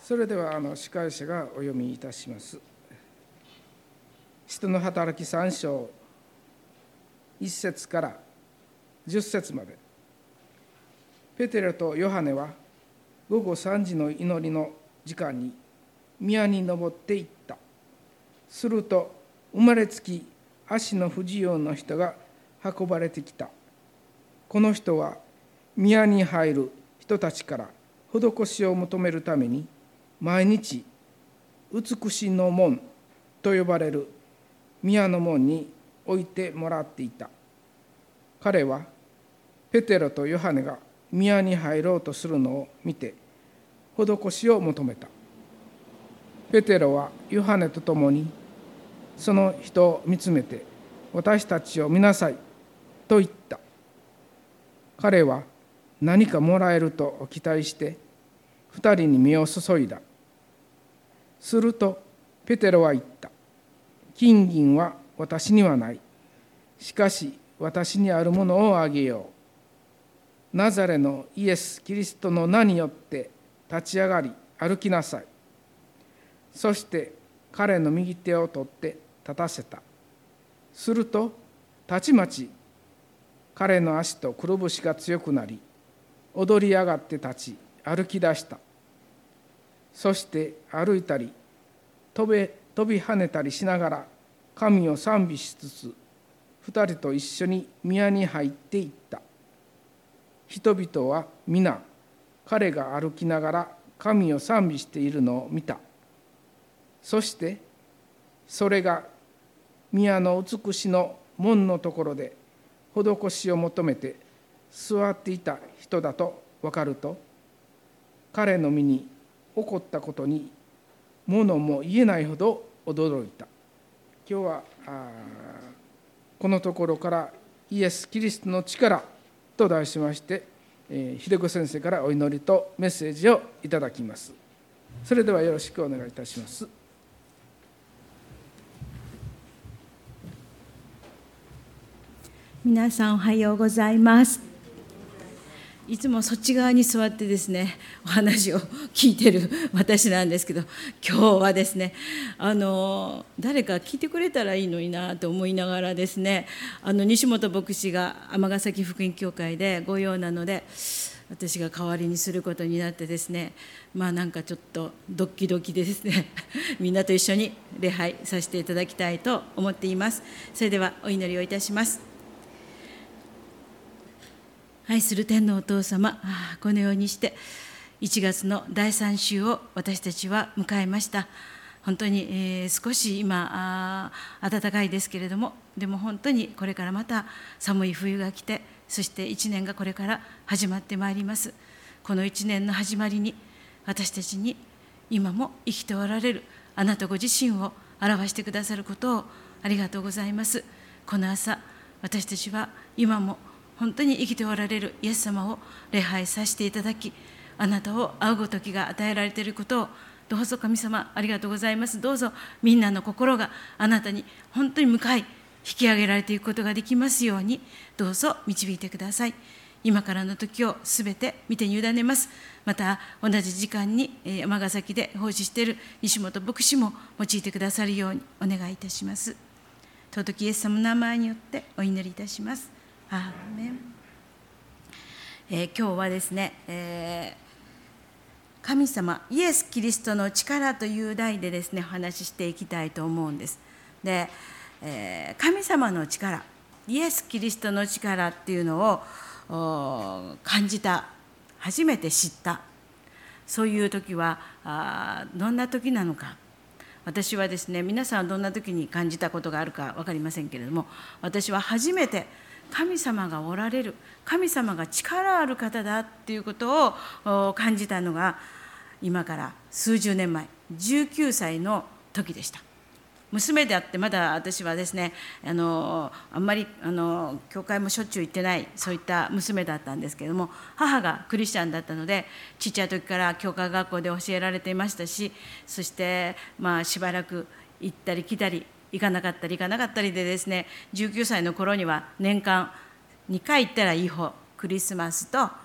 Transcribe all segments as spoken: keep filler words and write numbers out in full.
それではあの司会者がお読みいたします。使徒の働きさん章いっ節からじゅっ節まで。ペテロとヨハネは午後さんじの祈りの時間に宮に登っていった。すると生まれつき足の不自由な人が運ばれてきた。この人は宮に入る人たちから施しを求めるために毎日美しの門と呼ばれる宮の門に置いてもらっていた。彼はペテロとヨハネが宮に入ろうとするのを見て施しを求めた。ペテロはヨハネと共にその人を見つめて、私たちを見なさいと言った。彼は何かもらえると期待して二人に目を注いだ。するとペテロは言った。金銀は私にはない。しかし私にあるものをあげよう。ナザレのイエス・キリストの名によって立ち上がり歩きなさい。そして彼の右手を取って立たせた。するとたちまち彼の足とくるぶしが強くなり、踊り上がって立ち歩き出した。そして歩いたり飛べ飛び跳ねたりしながら神を賛美しつつ、二人と一緒に宮に入っていった。人々は皆彼が歩きながら神を賛美しているのを見た。そしてそれが宮の美しの門のところで施しを求めて座っていた人だと分かると、彼の身に起こったことに物も言えないほど驚いた。今日はこのところからイエス・キリストの力と題しまして、えー、秀子先生からお祈りとメッセージをいただきます。それではよろしくお願いいたします。 皆さんおはようございます。いつもそっち側に座ってですね、お話を聞いてる私なんですけど、今日はですね、あの誰か聞いてくれたらいいのになと思いながらですね、あの西本牧師が尼崎福音教会で御用なので、私が代わりにすることになってですね、まあなんかちょっとドキドキでですね、みんなと一緒に礼拝させていただきたいと思っています。それではお祈りをいたします。愛する天のお父様、このようにしていちがつのだいさん週を私たちは迎えました。本当に、えー、少し今暖かいですけれども、でも本当にこれからまた寒い冬が来て、そしていちねんがこれから始まってまいります。このいちねんの始まりに私たちに今も生きておられるあなたご自身を表してくださることをありがとうございます。この朝、私たちは今も本当に生きておられるイエス様を礼拝させていただき、あなたを会うごときが与えられていることをどうぞ神様ありがとうございます。どうぞみんなの心があなたに本当に向かい引き上げられていくことができますように、どうぞ導いてください。今からの時をすべて見て委ねます。また同じ時間に尼崎で奉仕している西本牧師も用いてくださるようにお願いいたします。尊きイエス様の名前によってお祈りいたします。アーメン。えー、今日はですね、えー、神様イエス・キリストの力という題でですね、お話ししていきたいと思うんです。で、えー、神様の力、イエス・キリストの力っていうのを感じた、初めて知った、そういう時はあどんな時なのか。私はですね、皆さんはどんな時に感じたことがあるか分かりませんけれども、私は初めて神様がおられる、神様が力ある方だっていうことを感じたのが今から数十年前、じゅうきゅうさいの時でした。娘であって、まだ私はですね、あのあんまりあの教会もしょっちゅう行ってない、そういった娘だったんですけれども、母がクリスチャンだったので、ちっちゃい時から教会学校で教えられていましたし、そしてまあしばらく行ったり来たり、行かなかったり行かなかったりでですね、じゅうきゅうさいの頃には年間にかい行ったらいい方、クリスマスと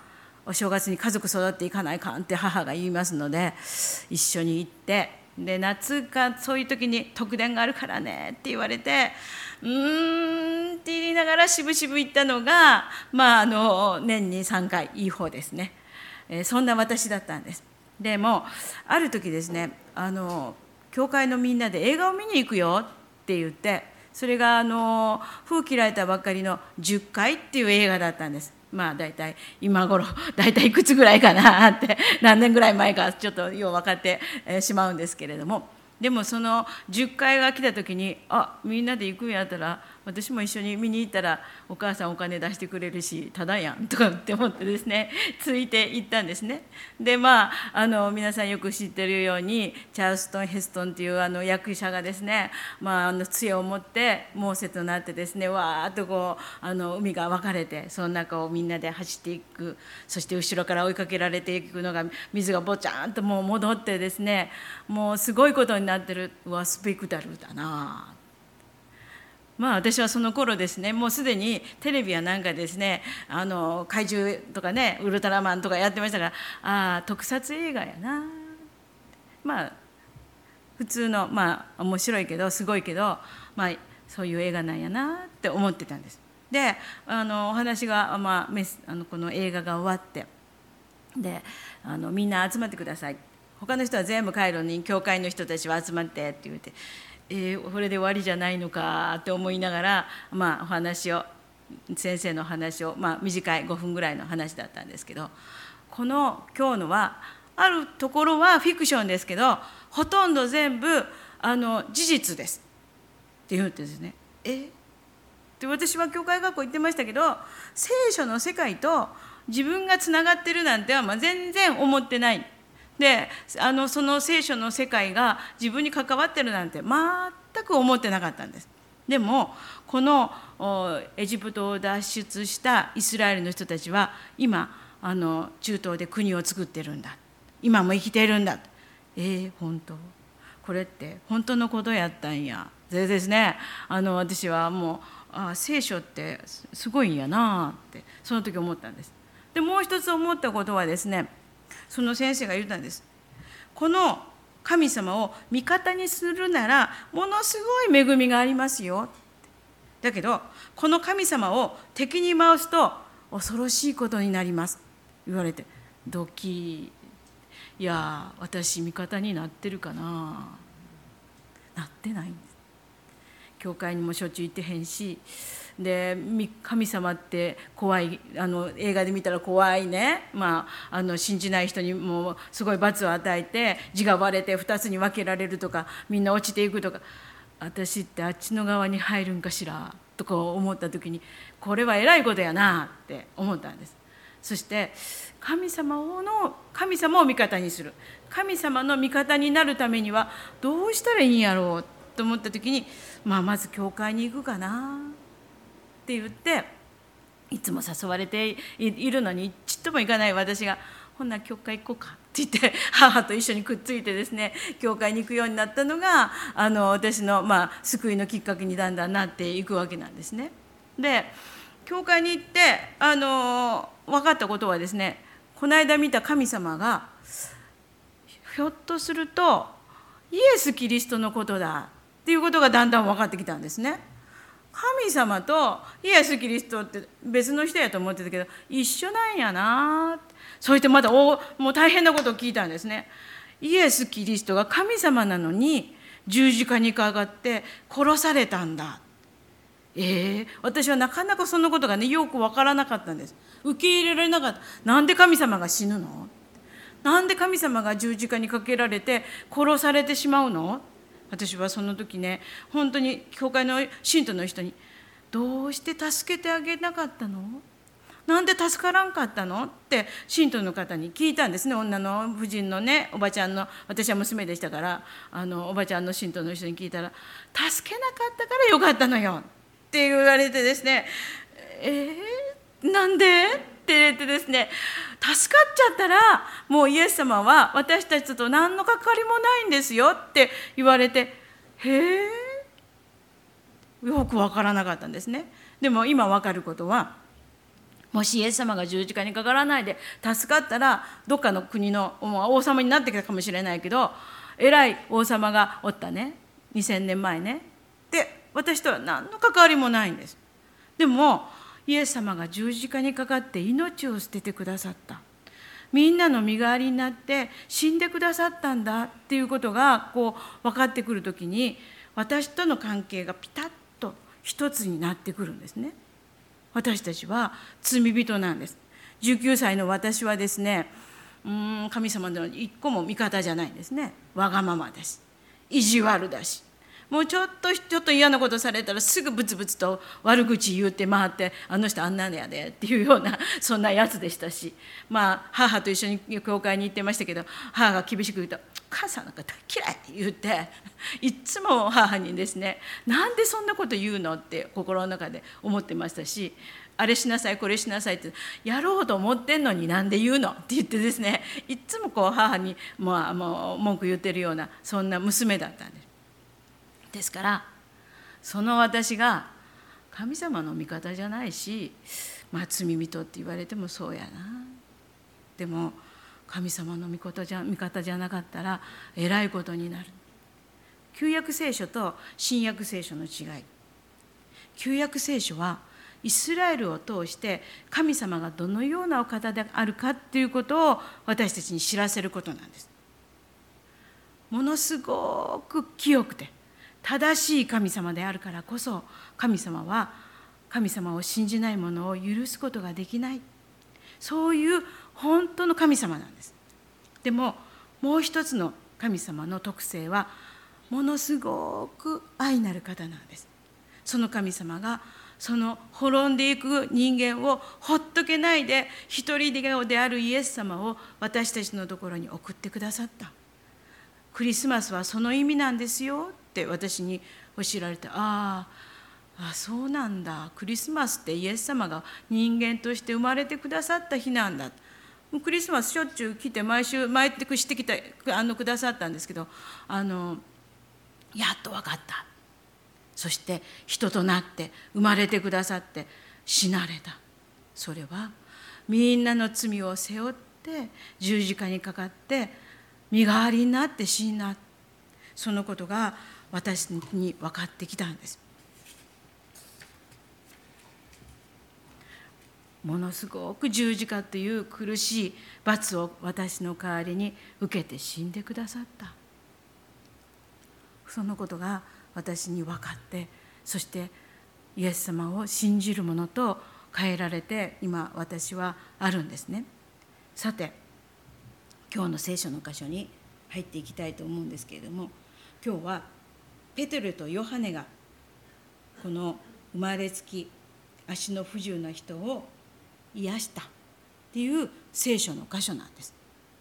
お正月に家族育っていかないかんって母が言いますので、一緒に行って、で夏かそういう時に特典があるからねって言われて、うーんって言いながらしぶしぶ行ったのが、まあ、あの年にさんかいいい方ですね、えー、そんな私だったんです。でもある時ですね、あの教会のみんなで映画を見に行くよって言って、それがあの封切られたばっかりのじゅっかいっていう映画だったんです。まあ大体今頃大体いくつぐらいかなって何年ぐらい前かちょっとよう分かってしまうんですけれども、でもそのじゅっかいが来た時に、あ、みんなで行くんやったら私も一緒に見に行ったらお母さんお金出してくれるしただやんとかって思ってですね、ついて行ったんですね。でまああの皆さんよく知ってるようにチャールストン・ヘストンっていうあの役者がですね、まあ、あの杖を持ってモーセとなってですね、わーっとこうあの海が分かれて、その中をみんなで走っていく、そして後ろから追いかけられていくのが、水がぼちゃんともう戻ってですね、もうすごいことになってる。うわ、スペクタルだな。まあ私はその頃ですね、もうすでにテレビやなんかですね、あの怪獣とかね、ウルトラマンとかやってましたから、ああ特撮映画やな、まあ普通のまあ面白いけどすごいけど、まあそういう映画なんやなって思ってたんです。であのお話が、まあ、メスあのこの映画が終わって、であのみんな集まってください、他の人は全部帰るのに教会の人たちは集まってって言って、えー、これで終わりじゃないのかって思いながら、まあ、お話を先生の話を、まあ、短いごふんぐらいの話だったんですけど、この今日のはあるところはフィクションですけど、ほとんど全部あの事実ですって言うんですね。えで私は教会学校行ってましたけど、聖書の世界と自分がつながってるなんてはまあ全然思ってない。であのその聖書の世界が自分に関わってるなんて全く思ってなかったんです。でもこのエジプトを脱出したイスラエルの人たちは今あの中東で国を作ってるんだ、今も生きてるんだ。えー、本当これって本当のことやったんや。でですね、あの私はもうあ聖書ってすごいんやなってその時思ったんです。でもう一つ思ったことはですね、その先生が言ったんです。この神様を味方にするならものすごい恵みがありますよ。だけどこの神様を敵に回すと恐ろしいことになります言われて、ドキいや私味方になってるかな。なってないんです。教会にもしょっちゅう行ってへんし、で神様って怖い、あの映画で見たら怖いね、まあ、あの信じない人にもすごい罰を与えて字が割れてふたつに分けられるとか、みんな落ちていくとか、私ってあっちの側に入るんかしらとか思った時に、これはえらいことやなって思ったんです。そして神様をの神様を味方にする、神様の味方になるためにはどうしたらいいんやろうと思った時に、まあ、まず教会に行くかなって言って、いつも誘われているのにちっとも行かない私が、ほんなら教会行こうかって言って母と一緒にくっついてですね、教会に行くようになったのがあの私の、まあ、救いのきっかけにだんだんなっていくわけなんですね。で教会に行ってあの分かったことはですね、この間見た神様がひょっとするとイエス・キリストのことだっていうことがだんだん分かってきたんですね。神様とイエス・キリストって別の人やと思ってたけど一緒なんやな。そうしてまたおもう大変なことを聞いたんですね。イエス・キリストが神様なのに十字架にかかって殺されたんだ。えー、私はなかなかそのことがねよく分からなかったんです。受け入れられなかった。なんで神様が死ぬの？なんで神様が十字架にかけられて殺されてしまうの？私はその時ね、本当に教会の信徒の人に、どうして助けてあげなかったの？なんで助からんかったのって信徒の方に聞いたんですね。女の婦人のね、おばちゃんの、私は娘でしたから、あのおばちゃんの信徒の人に聞いたら、助けなかったからよかったのよって言われてですね、えー、なんでって言ってですね、助かっちゃったらもうイエス様は私たちと何の関わりもないんですよって言われて、へえ、よく分からなかったんですね。でも今分かることは、 もしイエス様が十字架にかからないで助かったら、どっかの国の王様になってきたかもしれないけど、偉い王様がおったね、にせんねんまえね。で、私とは何の関わりもないんです。でもイエス様が十字架にかかって命を捨ててくださった、みんなの身代わりになって死んでくださったんだっていうことがこう分かってくるときに、私との関係がピタッと一つになってくるんですね。私たちは罪人なんです。じゅうきゅうさいの私はですね、うーん神様の一個も味方じゃないんですね。わがままです。意地悪だし、もうちょっとちょっと嫌なことされたらすぐブツブツと悪口言って回って、あの人あんなのやでっていうようなそんなやつでしたし、まあ母と一緒に教会に行ってましたけど、母が厳しく言うと「母さんなんか大嫌い」って言っていつも母にですね「なんでそんなこと言うの?」って心の中で思ってましたし、あれしなさいこれしなさいってやろうと思ってんのになんで言うのって言ってですね、いつもこう母にまあもう文句言ってるようなそんな娘だったんです。ですからその私が神様の味方じゃないし、まあ罪人って言われてもそうやな。でも神様の味方じゃ、味方じゃなかったらえらいことになる。旧約聖書と新約聖書の違い。旧約聖書はイスラエルを通して神様がどのようなお方であるかっていうことを私たちに知らせることなんです。ものすごく清くて正しい神様であるからこそ、神様は神様を信じない者を許すことができない、そういう本当の神様なんです。でももう一つの神様の特性はものすごく愛なる方なんです。その神様がその滅んでいく人間をほっとけないで一人であるイエス様を私たちのところに送ってくださった。クリスマスはその意味なんですよって私に教えられて、ああそうなんだ、クリスマスってイエス様が人間として生まれてくださった日なんだ。クリスマスしょっちゅう来て毎週毎年してきてあのくださったんですけど、あのやっと分かった。そして人となって生まれてくださって死なれた。それはみんなの罪を背負って十字架にかかって身代わりになって死んだ。そのことが私に分かってきたんです。ものすごく十字架という苦しい罰を私の代わりに受けて死んでくださった。そのことが私に分かって、そしてイエス様を信じる者と変えられて今私はあるんですね。さて今日の聖書の箇所に入っていきたいと思うんですけれども、今日はペテロとヨハネがこの生まれつき足の不自由な人を癒したっていう聖書の箇所なんです。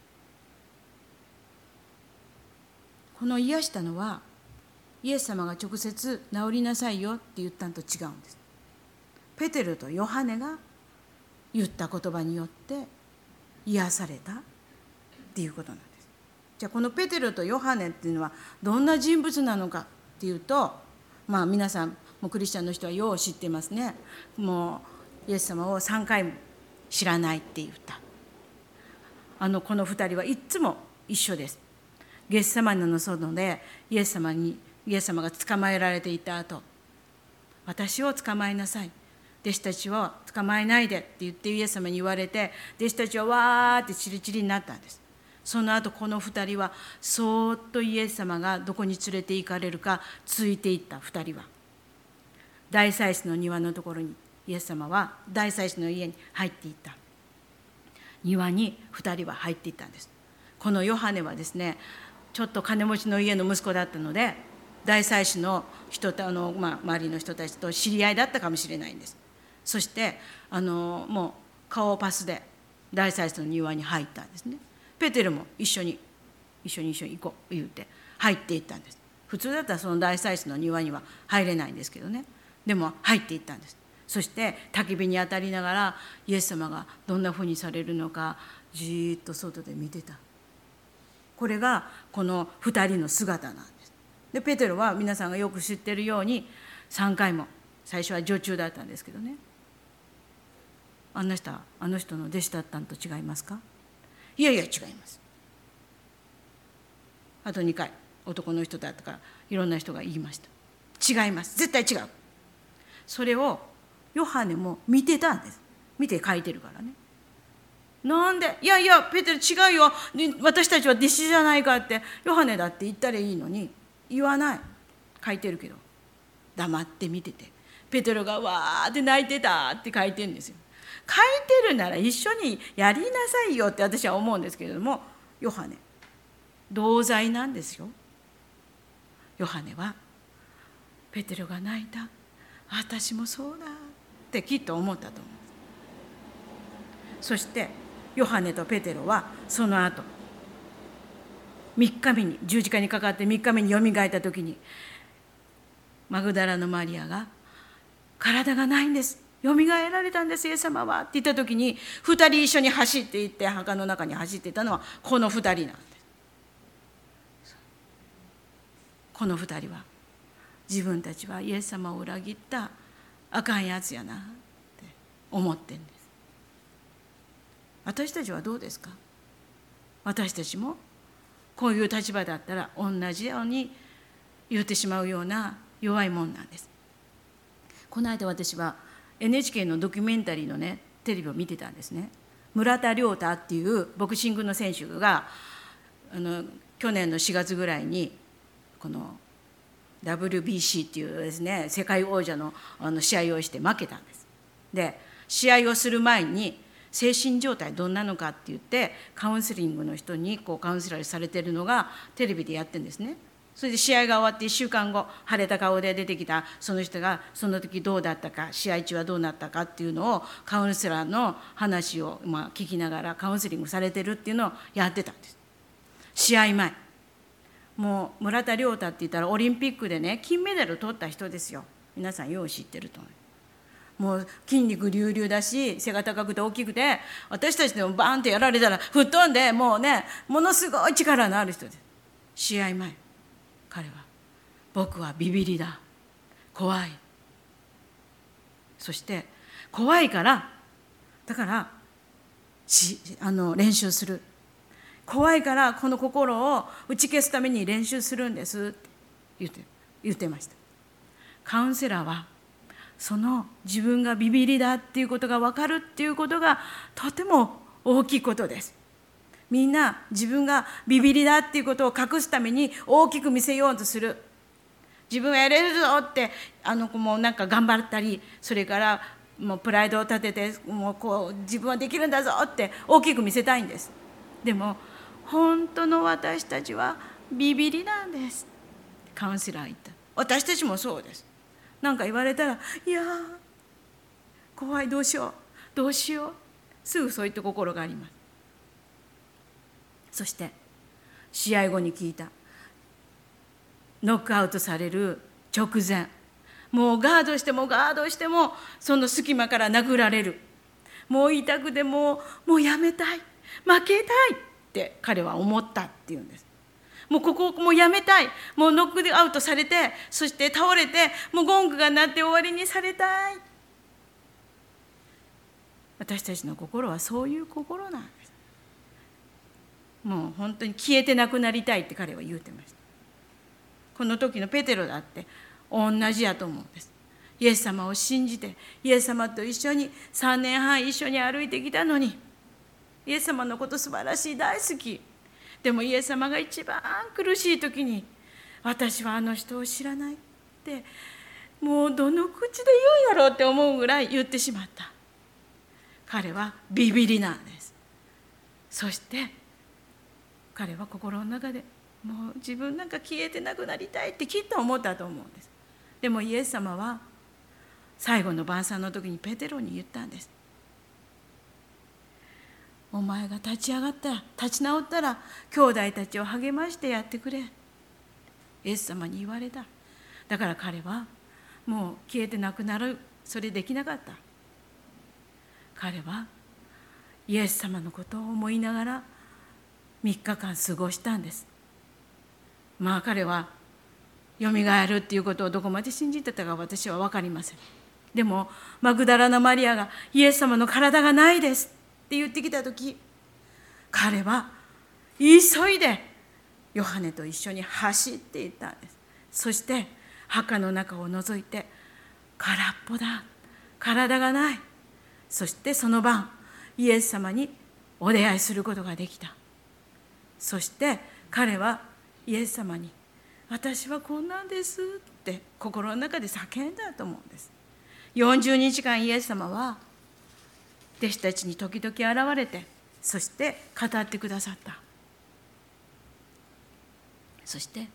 この癒したのはイエス様が直接治りなさいよって言ったのと違うんです。ペテロとヨハネが言った言葉によって癒されたっていうことなんです。じゃあこのペテロとヨハネっていうのはどんな人物なのかっていうと、まあ皆さんもうクリスチャンの人はよう知ってますね。もうイエス様をさんかいも知らないって言った。あのこのふたりはいつも一緒です。ゲッセマネの園でイエス様にイエス様が捕まえられていた後、私を捕まえなさい、弟子たちを捕まえないでって言ってイエス様に言われて、弟子たちはわーってチリチリになったんです。その後このふたりはそーっとイエス様がどこに連れて行かれるかついていった。ふたりは大祭司の庭のところにイエス様は大祭司の家に入っていった。庭にふたりは入っていったんです。このヨハネはですね、ちょっと金持ちの家の息子だったので大祭司の人とあの、まあ、周りの人たちと知り合いだったかもしれないんです。そしてあのもう顔パスで大祭司の庭に入ったんですね。ペテロも一緒に一緒に一緒に行こう言うて入っていったんです。普通だったらその大祭司の庭には入れないんですけどね、でも入っていったんです。そして焚き火に当たりながらイエス様がどんなふうにされるのかじーっと外で見てた。これがこのふたりの姿なんです。でペテロは皆さんがよく知っているようにさんかいも、最初は女中だったんですけどね、 あの人はあの人の弟子だったのと違いますか？いやいや違います。あとにかい男の人だとかいろんな人が言いました。違います、絶対違う。それをヨハネも見てたんです。見て書いてるからね。なんでいやいやペテロ違うよ、私たちは弟子じゃないかってヨハネだって言ったらいいのに言わない。書いてるけど黙って見てて、ペテロがわーって泣いてたって書いてるんですよ。書いてるなら一緒にやりなさいよって私は思うんですけれども、ヨハネ同罪なんですよ。ヨハネはペテロが泣いた、私もそうだってきっと思ったと思う。そしてヨハネとペテロはその後みっかめに十字架にかかってみっかめによみがえった時に、マグダラのマリアが体がないんです、よみがえられたんですイエス様はって言った時に、ふたり一緒に走っていって墓の中に走っていたのはこのふたりなんです。このふたりは自分たちはイエス様を裏切ったあかんやつやなって思ってるんです。私たちはどうですか？私たちもこういう立場だったら同じように言ってしまうような弱いもんなんです。この間私は エヌエイチケー のドキュメンタリーのねテレビを見てたんですね。村田亮太っていうボクシングの選手があの去年のしがつぐらいにこの ダブリュービーシー っていうですね世界王者のあの試合をして負けたんです。で試合をする前に精神状態どんなのかって言ってカウンセリングの人にこうカウンセラーされてるのがテレビでやってるんですね。それで試合が終わっていっしゅうかんご、腫れた顔で出てきたその人がその時どうだったか、試合中はどうなったかっていうのをカウンセラーの話をまあ聞きながらカウンセリングされてるっていうのをやってたんです。試合前もう村田亮太って言ったらオリンピックでね金メダル取った人ですよ。皆さんよう知ってると思う。もう筋肉隆々だし背が高くて大きくて、私たちでもバーンってやられたら吹っ飛んでもうねものすごい力のある人です。試合前彼は僕はビビりだ、怖い、そして怖いからだからしあの練習する、怖いからこの心を打ち消すために練習するんですって言って、言ってました。カウンセラーはその自分がビビりだっていうことが分かるっていうことがとても大きいことです。みんな自分がビビりだっていうことを隠すために大きく見せようとする。自分はやれるぞってあの子もなんか頑張ったり、それからもうプライドを立ててもうこう自分はできるんだぞって大きく見せたいんです。でも本当の私たちはビビりなんです。カウンセラー言った。私たちもそうです。なんか言われたらいや怖い、どうしようどうしよう、すぐそういった心があります。そして試合後に聞いた、ノックアウトされる直前、もうガードしてもガードしてもその隙間から殴られる、もう痛くてもうもうやめたい、負けたいって彼は思ったっていうんです。もうここもうやめたい、もうノックアウトされて、そして倒れてもうゴングが鳴って終わりにされたい。私たちの心はそういう心なんです。もう本当に消えてなくなりたいって彼は言うてました。この時のペテロだって同じやと思うんです。イエス様を信じてイエス様と一緒にさんねんはん一緒に歩いてきたのに、イエス様のこと素晴らしい、大好き。でもイエス様が一番苦しい時に、私はあの人を知らないってもうどの口で言うんやろうって思うぐらい言ってしまった。彼はビビりなんです。そして彼は心の中でもう自分なんか消えてなくなりたいってきっと思ったと思うんです。でもイエス様は最後の晩餐の時にペテロに言ったんです。お前が立ち上がったら、立ち直ったら兄弟たちを励ましてやってくれ、イエス様に言われた。だから彼はもう消えてなくなる、それできなかった。彼はイエス様のことを思いながらみっかかん過ごしたんです。まあ彼はよみがえるっていうことをどこまで信じてたか私は分かりません。 でもマグダラのマリアがイエス様の体がないですって言ってきたとき、彼は急いでヨハネと一緒に走っていったんです。そして墓の中を覗いて、空っぽだ、体がない。そしてその晩イエス様にお出会いすることができた。そして彼はイエス様に、私はこんなんですって心の中で叫んだと思うんです。よんじゅうにちかんイエス様は弟子たちに時々現れて、そして語ってくださった。そして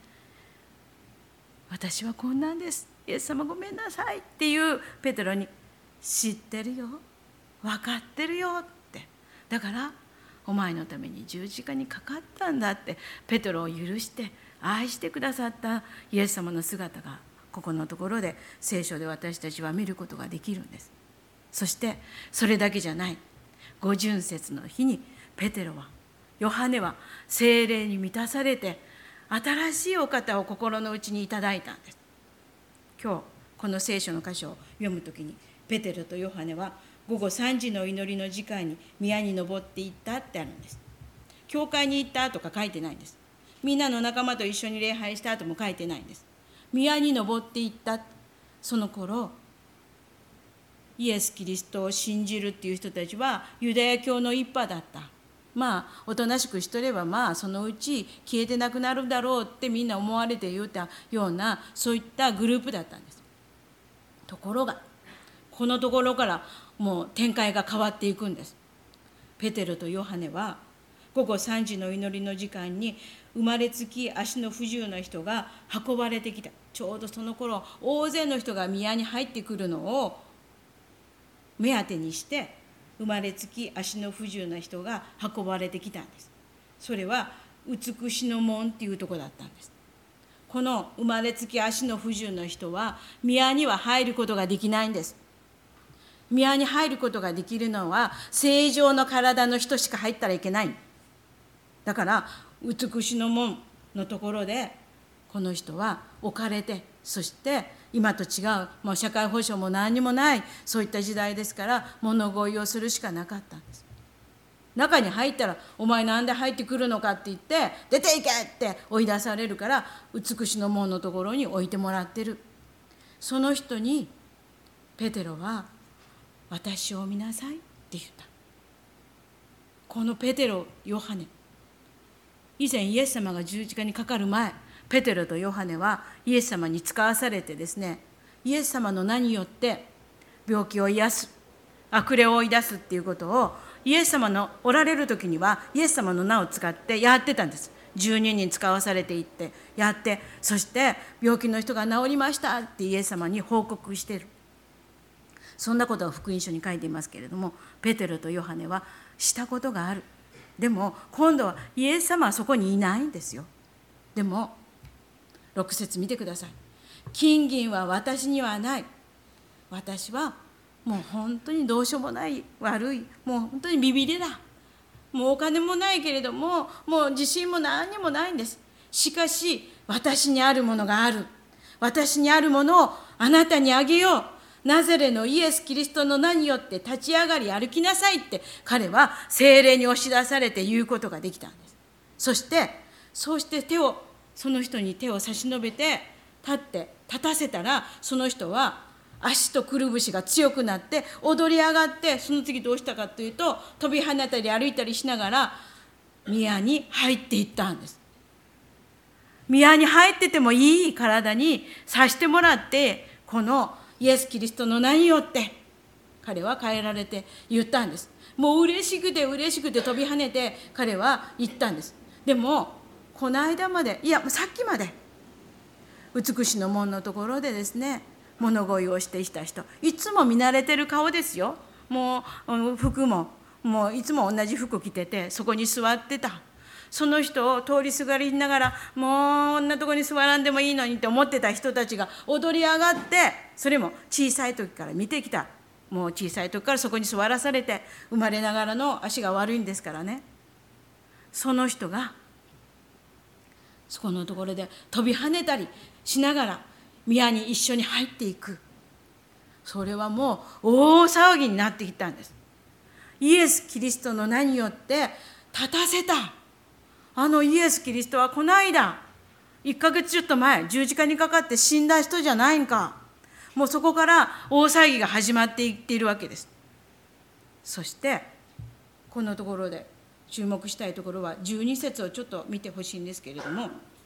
私はこんなんです、イエス様ごめんなさいっていうペテロに、知ってるよ、分かってるよって、だからお前のために十字架にかかったんだってペテロを許して愛してくださったイエス様の姿がここのところで聖書で私たちは見ることができるんです。そしてそれだけじゃない、五旬節の日にペテロは、ヨハネは聖霊に満たされて新しいお方を心の内にいただいたんです。今日この聖書の箇所を読むときに、ペテロとヨハネは午後さんじの祈りの時間に宮に登っていったってあるんです。教会に行ったとか書いてないんです。みんなの仲間と一緒に礼拝したとも書いてないんです。宮に登っていった。その頃イエス・キリストを信じるっていう人たちはユダヤ教の一派だった。まあおとなしくしとれば、まあそのうち消えてなくなるだろうってみんな思われていたような、そういったグループだったんです。ところがこのところからもう展開が変わっていくんです。ペテロとヨハネは午後さんじの祈りの時間に生まれつき足の不自由な人が運ばれてきた。ちょうどその頃大勢の人が宮に入ってくるのを目当てにして、生まれつき足の不自由な人が運ばれてきたんです。それは美しの門っていうところだったんです。この生まれつき足の不自由な人は宮には入ることができないんです。宮に入ることができるのは正常の体の人しか入ったらいけない。だから美しの門のところでこの人は置かれて、そして今と違う、もう社会保障も何にもない、そういった時代ですから物乞いをするしかなかったんです。中に入ったら、お前なんで入ってくるのかって言って出ていけって追い出されるから、美しの門のところに置いてもらってる。その人にペテロは、私を見なさいって言った。このペテロ、ヨハネ、以前イエス様が十字架にかかる前、ペテロとヨハネはイエス様に使わされてですね、イエス様の名によって病気を癒す、悪霊を追い出すっていうことをイエス様のおられる時にはイエス様の名を使ってやってたんです。じゅうににん使わされていってやって、そして病気の人が治りましたってイエス様に報告している。そんなことは福音書に書いていますけれども、ペテロとヨハネはしたことがある。でも今度はイエス様はそこにいないんですよ。でもろく節見てください。金銀は私にはない。私はもう本当にどうしようもない悪い、もう本当にビビりだ。もうお金もないけれども、もう自信も何にもないんです。しかし私にあるものがある。私にあるものをあなたにあげよう。ナザレのイエス・キリストの名によって立ち上がり歩きなさいって彼は聖霊に押し出されて言うことができたんです。そしてそうして手をその人に手を差し伸べて立って立たせたら、その人は足とくるぶしが強くなって踊り上がって、その次どうしたかというと、飛び跳ねたり歩いたりしながら宮に入っていったんです。宮に入っててもいい体にさしてもらって、このイエス・キリストの名によって彼は変えられて言ったんです。もう嬉しくて嬉しくて飛び跳ねて彼は言ったんです。でもこの間まで、いやさっきまで美しの門のところでですね、物乞いをしてきた人、いつも見慣れてる顔ですよ。もう服ももういつも同じ服着てて、そこに座ってた。その人を通りすがりながら、もうこんなとこに座らんでもいいのにって思ってた人たちが踊り上がって、それも小さい時から見てきた。もう小さい時からそこに座らされて、生まれながらの足が悪いんですからね。その人がそこのところで飛び跳ねたりしながら宮に一緒に入っていく。 それはもう大騒ぎになってきたんです。イエス・キリストの名によって立たせた。あのイエス・キリストはこの間いっかげつちょっと前十字架にかかって死んだ人じゃないんか。もうそこから大騒ぎが始まっていっているわけです。そしてこのところで注目したいところはじゅうに節をちょっと見てほしいんですけれども、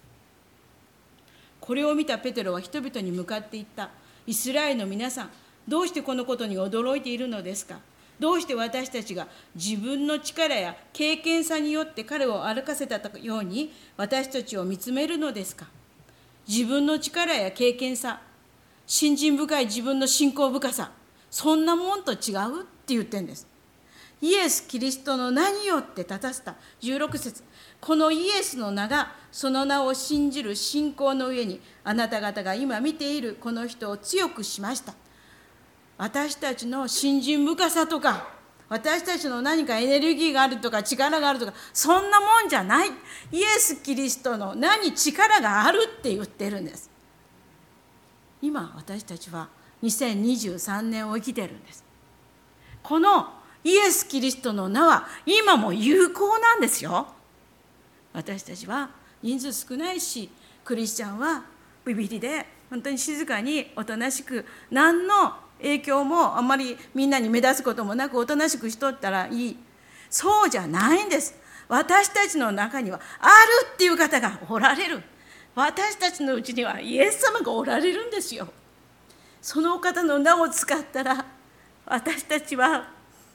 これを見たペテロは人々に向かって言った。イスラエルの皆さん、どうしてこのことに驚いているのですか。どうして私たちが自分の力や経験さによって彼を歩かせたように私たちを見つめるのですか。自分の力や経験さ、信心深い自分の信仰深さ、そんなもんと違うって言ってるんです。イエス・キリストの名によって立たせた。じゅうろく節、このイエスの名がその名を信じる信仰の上にあなた方が今見ているこの人を強くしました。私たちの信心深さとか、私たちの何かエネルギーがあるとか力があるとか、そんなもんじゃない。イエス・キリストの名に力があるって言ってるんです。今私たちはにせんにじゅうさんねんを生きてるんです。このイエス・キリストの名は今も有効なんですよ。私たちは人数少ないし、クリスチャンはビビリで本当に静かにおとなしく、何の影響もあんまりみんなに目立つこともなくおとなしくしとったらいい。そうじゃないんです。私たちの中にはあるっていう方がおられる。私たちのうちにはイエス様がおられるんですよ。その方の名を使ったら、私たちは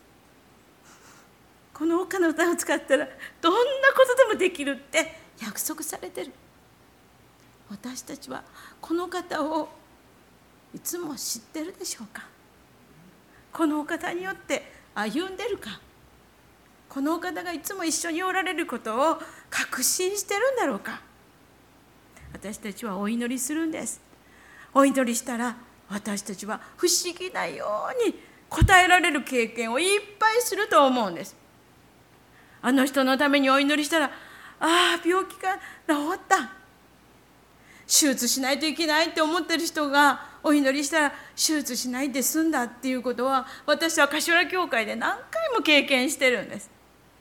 この他の名を使ったらどんなことでもできるって約束されてる。私たちはこの方をいつも知ってるでしょうか。このお方によって歩んでるか。このお方がいつも一緒におられることを確信してるんだろうか。私たちはお祈りするんです。お祈りしたら私たちは不思議なように答えられる経験をいっぱいすると思うんです。あの人のためにお祈りしたら、ああ病気が治った、手術しないといけないって思ってる人がお祈りしたら手術しないで済んだっていうことは、私は柏教会で何回も経験してるんです。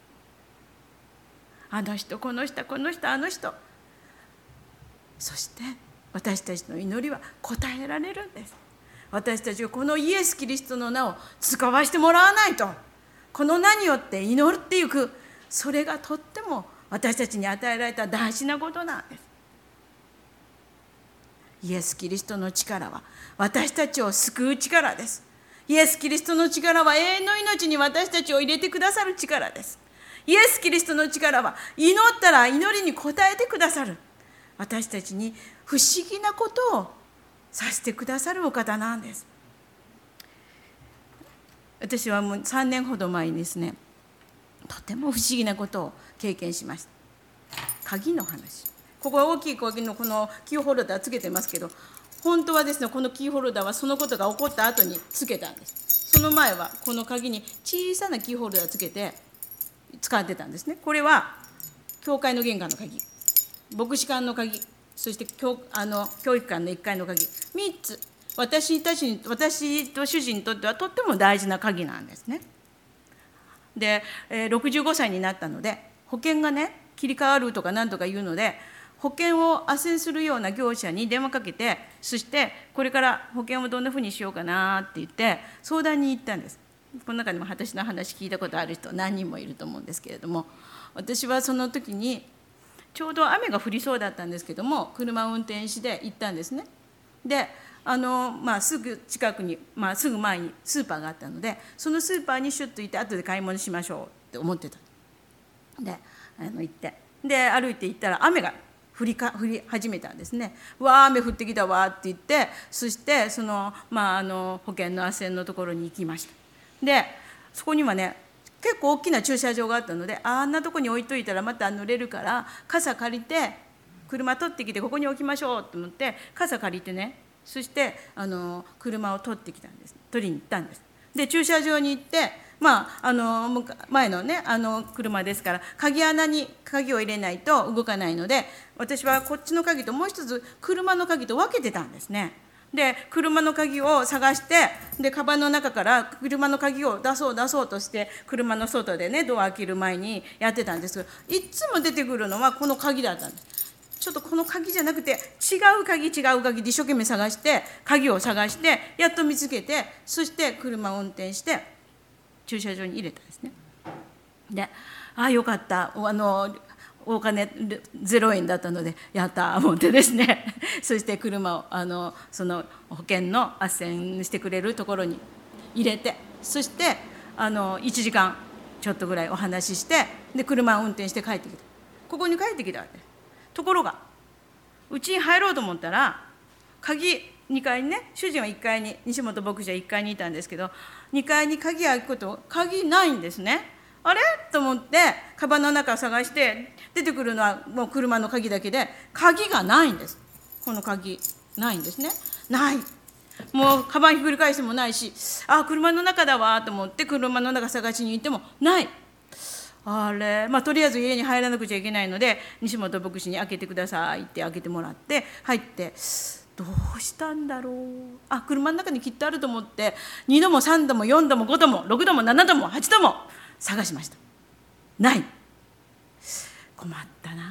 あの人この人この人あの人、そして私たちの祈りは答えられるんです。私たちはこのイエス・キリストの名を使わせてもらわないと、この名によって祈っていく、それがとっても私たちに与えられた大事なことなんです。イエス・キリストの力は私たちを救う力です。イエス・キリストの力は永遠の命に私たちを入れてくださる力です。イエス・キリストの力は祈ったら祈りに応えてくださる、私たちに不思議なことをさせてくださるお方なんです。私はもうさんねんほど前にですね、とても不思議なことを経験しました。鍵の話。ここは大きい鍵のこのキーホルダーつけてますけど、本当はですね、このキーホルダーはそのことが起こった後につけたんです。その前はこの鍵に小さなキーホルダーつけて使ってたんですね。これは教会の玄関の鍵、牧師館の鍵、そして教あの教育館のいっかいの鍵、みっつ、私たちに私と主人にとってはとっても大事な鍵なんですね。で、えー、ろくじゅうごさいになったので保険がね切り替わるとかなんとか言うので、保険を斡旋するような業者に電話かけて、そしてこれから保険をどんなふうにしようかなって言って相談に行ったんです。この中にも私の話聞いたことある人何人もいると思うんですけれども、私はその時にちょうど雨が降りそうだったんですけども、車を運転して行ったんですね。であの、まあ、すぐ近くに、まあ、すぐ前にスーパーがあったので、そのスーパーにシュッと行って後で買い物しましょうって思ってた。であの行ってで歩いて行ったら雨が降りか降り始めたんですね。わあ雨降ってきたわって言って、そしてその、まあ、あの保険の斡旋のところに行きました。でそこにはね結構大きな駐車場があったので、あんなとこに置いといたらまた濡れるから傘借りて車取ってきてここに置きましょうと思って傘借りてね、そしてあの車を取ってきたんです。取りに行ったんです。で駐車場に行って、まあ、あの前のねあの車ですから鍵穴に鍵を入れないと動かないので、私はこっちの鍵ともう一つ車の鍵と分けてたんですね。 で車の鍵を探して、でカバンの中から車の鍵を出そう出そうとして、車の外でねドア開ける前にやってたんですけど、いつも出てくるのはこの鍵だったんです。ちょっとこの鍵じゃなくて違う鍵違う鍵で一生懸命探して、鍵を探してやっと見つけて、そして車を運転して駐車場に入れたんですね。で、ああよかった、あのお金ゼロえんだったのでやった思ってですねそして車をあのその保険の斡旋してくれるところに入れて、そしてあのいちじかんちょっとぐらいお話しして、で車を運転して帰ってきた。ここに帰ってきたわけです。ところがうちに入ろうと思ったら、鍵にかいにね、主人はいっかいに、西本牧師はいっかいにいたんですけど、にかいに鍵開くこと鍵ないんですね。あれと思ってカバンの中を探して、出てくるのはもう車の鍵だけで、鍵がないんです。この鍵ないんですね。ない。もうカバンひっくり返してもないし、あ車の中だわと思って車の中探しに行ってもない。あれ、まあ、とりあえず家に入らなくちゃいけないので、西本牧師に開けてくださいって開けてもらって入って、どうしたんだろう、あ車の中にきっとあると思って、にどもさんどもよんどもごどもろくどもななどもはちども探しました。ない。困ったな。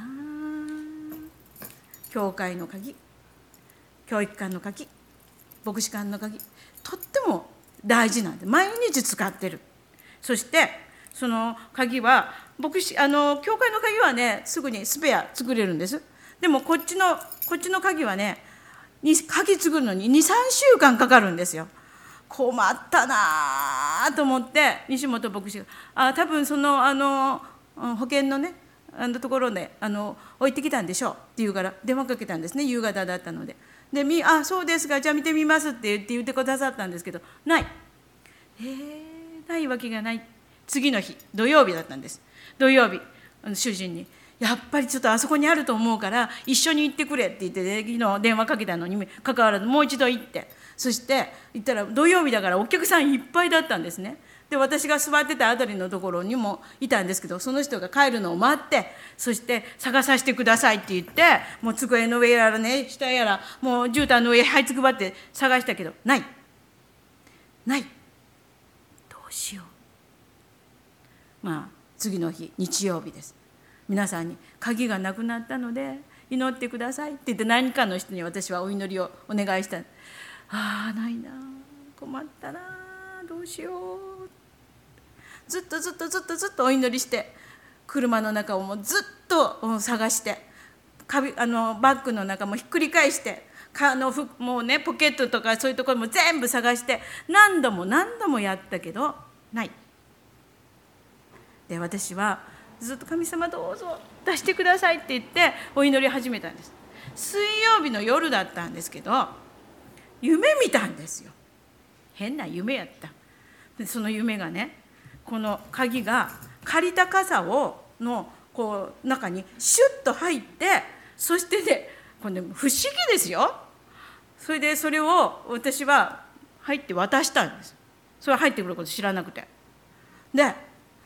教会の鍵、教育館の鍵、牧師館の鍵、とっても大事なんで毎日使ってる。そしてその鍵は牧師あの教会の鍵はねすぐにスペア作れるんです。でもこっちのこっちの鍵はね鍵作るのににさんしゅうかんかかるんですよ。困ったなと思って西本牧師があ多分そのあの保険のねあのところであの置いてきたんでしょうって言うから電話かけたんですね。夕方だったので。でみあそうですか、じゃあ見てみますって言って言ってくださったんですけど、ない。えー、ないわけがない。次の日土曜日だったんです。土曜日主人にやっぱりちょっとあそこにあると思うから一緒に行ってくれって言って、ね、昨日電話かけたのにかかわらずもう一度行って、そして行ったら土曜日だからお客さんいっぱいだったんですね。で私が座ってたあたりのところにもいたんですけど、その人が帰るのを待って、そして探させてくださいって言って、もう机の上やらね下やらもう絨毯の上這いつくばって探したけどないない。どうしよう。まあ、次の日日曜日です。皆さんに鍵がなくなったので祈ってくださいって言って、何かの人に私はお祈りをお願いした。ああないな、困ったな、どうしよう。ずっとずっとずっとずっとお祈りして、車の中をもうずっと探して、あのバッグの中もひっくり返して、あのもうねポケットとかそういうところも全部探して、何度も何度もやったけどない。で私はずっと神様どうぞ出してくださいって言ってお祈り始めたんです。水曜日の夜だったんですけど、夢見たんですよ。変な夢やった。でその夢がね、この鍵が借りた傘をのこう中にシュッと入って、そしてねこれ、ね、不思議ですよ。それでそれを私は入って渡したんです。それ入ってくること知らなくて。で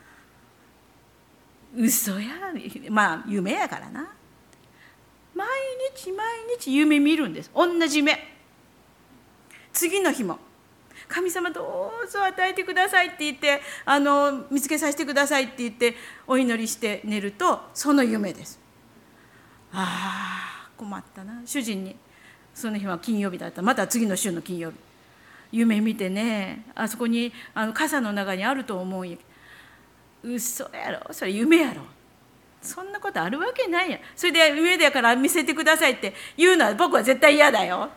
嘘や、まあ夢やからな。毎日毎日夢見るんです。同じ夢。次の日も神様どうぞ与えてくださいって言って、あの見つけさせてくださいって言ってお祈りして寝るとその夢です。ああ困ったな。主人にその日は金曜日だった。また次の週の金曜日夢見てね、あそこにあの傘の中にあると思うんやけど、嘘やろ、それ夢やろ、そんなことあるわけないや。それで夢だから見せてくださいって言うのは僕は絶対嫌だよ。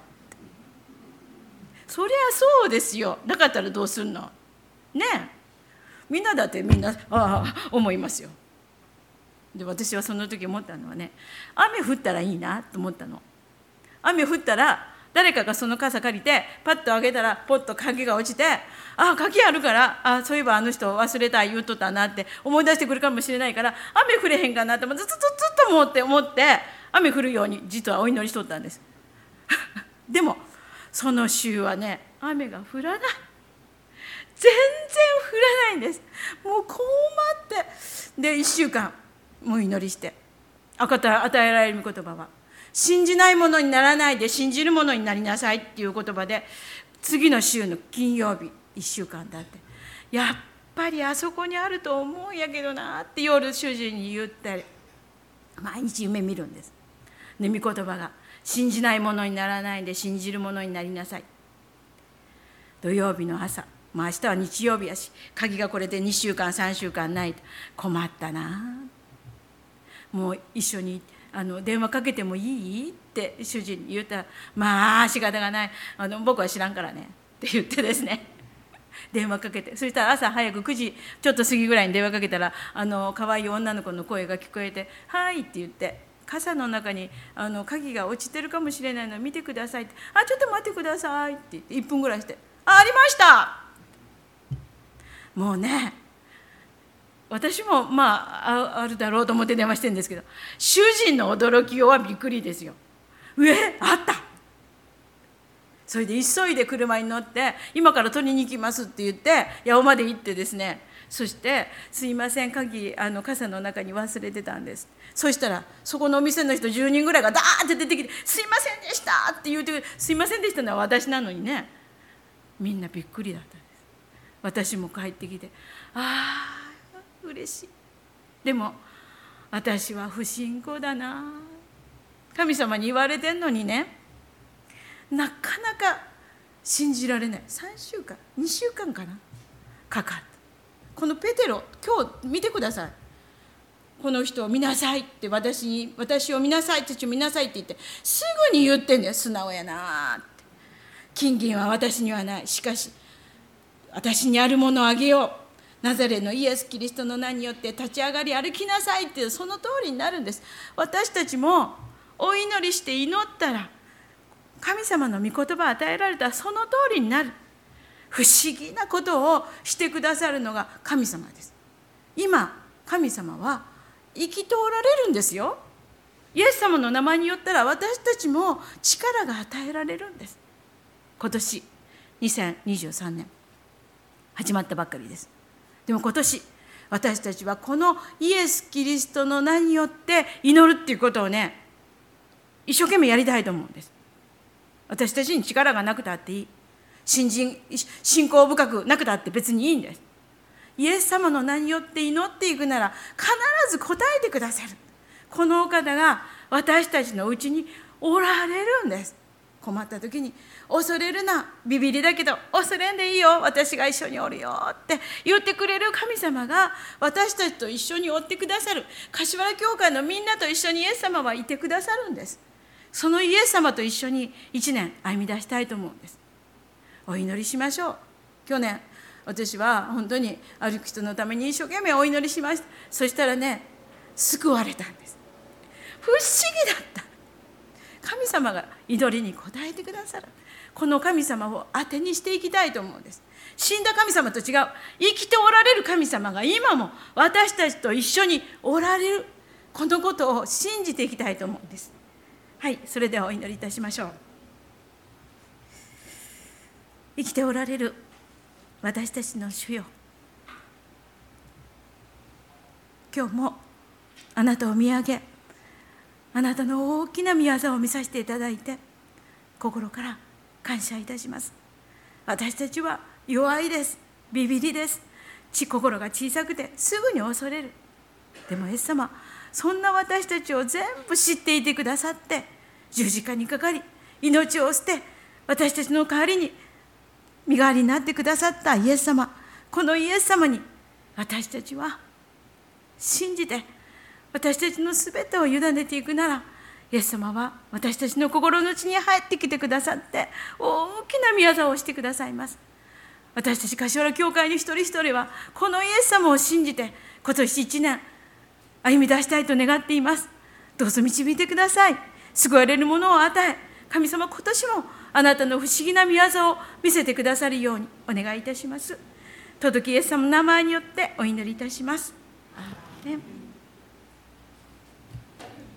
そりゃそうですよ。なかったらどうすんのねえ。みんなだってみんなああ思いますよ。で私はその時思ったのはね、雨降ったらいいなと思ったの。雨降ったら誰かがその傘借りてパッと開けたらポッと鍵が落ちて、あ鍵あるから、あそういえばあの人忘れた言うとったなって思い出してくるかもしれないから、雨降れへんかなってずっとずっと思って思って雨降るように実はお祈りしとったんですでもその週はね雨が降らない。全然降らないんです。もう困ってでいっしゅうかんもう祈りして、与えられる御言葉は信じないものにならないで信じるものになりなさいっていう言葉で、次の週の金曜日いっしゅうかんだって、やっぱりあそこにあると思うんやけどなって夜主人に言ったり、毎日夢見るんです。で、御言葉が信じないものにならないで信じるものになりなさい。土曜日の朝、まあ、明日は日曜日やし、鍵がこれでにしゅうかんさんしゅうかんないと困ったな。もう一緒にあの電話かけてもいいって主人に言ったら、まあ仕方がない、あの僕は知らんからねって言ってですね、電話かけて、そしたら朝早くくじちょっと過ぎぐらいに電話かけたら、あの可愛い女の子の声が聞こえて、はいって言って、傘の中にあの鍵が落ちてるかもしれないので見てくださいって、あ、ちょっと待ってくださいって言っていっぷんぐらいして、あ、ありました。もうね、私もまああるだろうと思って電話してるんですけど、主人の驚きようはびっくりですよ。上あった。それで急いで車に乗って、今から取りに行きますって言って八尾まで行ってですね、そしてすいません、鍵あの傘の中に忘れてたんです。そしたらそこのお店の人じゅうにんぐらいがダーって出てきて、すいませんでしたって言うて、すいませんでしたのは私なのにね、みんなびっくりだったんです。私も帰ってきて、ああ嬉しい。でも私は不信仰だな、神様に言われてんのにね、なかなか信じられない。さんしゅうかんにしゅうかんかなかかった。このペテロ、今日見てください。この人を見なさいって、私に私を見なさい、父を見なさいって言ってすぐに言ってんだよ。素直やなって。金銀は私にはない、しかし私にあるものをあげよう、ナザレのイエス・キリストの名によって立ち上がり歩きなさいっていう、その通りになるんです。私たちもお祈りして祈ったら、神様の御言葉を与えられたらその通りになる。不思議なことをしてくださるのが神様です。今神様は生きておられるんですよ。イエス様の名前によったら私たちも力が与えられるんです。今年にせんにじゅうさんねん始まったばっかりです。でも今年私たちはこのイエス・キリストの名によって祈るっていうことをね、一生懸命やりたいと思うんです。私たちに力がなくたっていい、信心信仰深くなくたって別にいいんです。イエス様の名によって祈っていくなら必ず答えてくださる。このお方が私たちのうちにおられるんです。困った時に、恐れるな、ビビりだけど恐れんでいいよ、私が一緒におるよって言ってくれる神様が私たちと一緒におってくださる。柏原教会のみんなと一緒にイエス様はいてくださるんです。そのイエス様と一緒に一年歩み出したいと思うんです。お祈りしましょう。去年私は本当にある人のために一生懸命お祈りしました。そしたらね、救われたんです。不思議だった。神様が祈りに応えてくださる。この神様を当てにしていきたいと思うんです。死んだ神様と違う、生きておられる神様が今も私たちと一緒におられる。このことを信じていきたいと思うんです。はい、それではお祈りいたしましょう。生きておられる私たちの主よ、今日もあなたを見上げ、あなたの大きな御業を見させていただいて心から感謝いたします。私たちは弱いです、ビビりです、心が小さくてすぐに恐れる。でもイエス様、そんな私たちを全部知っていてくださって、十字架にかかり命を捨て私たちの代わりに身代わりになってくださったイエス様、このイエス様に私たちは信じて私たちのすべてを委ねていくなら、イエス様は私たちの心の内に入ってきてくださって大きな御業をしてくださいます。私たち柏原教会の一人一人はこのイエス様を信じて今年一年歩み出したいと願っています。どうぞ導いてください。救われるものを与え、神様、今年もあなたの不思議な御業を見せてくださるようにお願いいたします。尊きイエス様の名前によってお祈りいたします。アーメン。